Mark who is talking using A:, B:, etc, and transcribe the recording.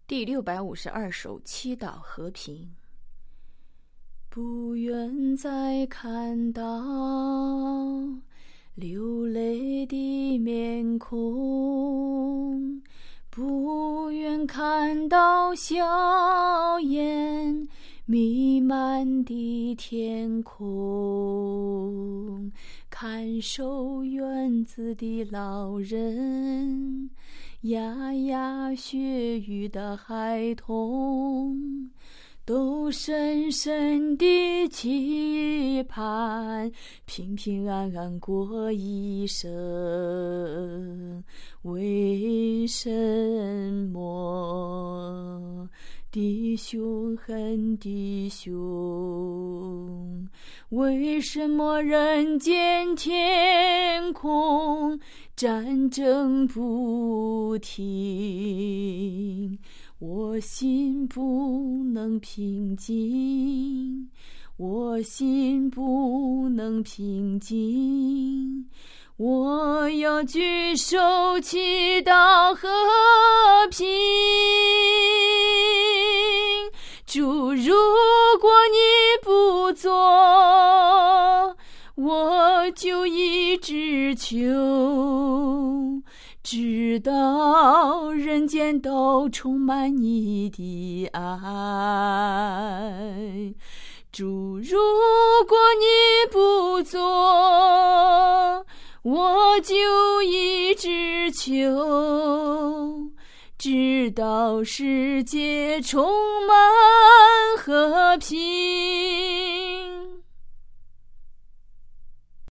A: 第652首祈祷和平。
B: 不愿再看到流泪的面孔，不愿看到硝烟弥漫的天空，看守院子的老人，牙牙学语的孩童，都深深地期盼平平安安过一生。为什么弟兄恨弟兄？为什么人间天空战争不停？我心不能平静，我心不能平静，我要举手祈祷和平。主，如果你不做，我就一直求，直到人间都充满你的爱。主，如果你不做，我就一直求，直到世界充满和平。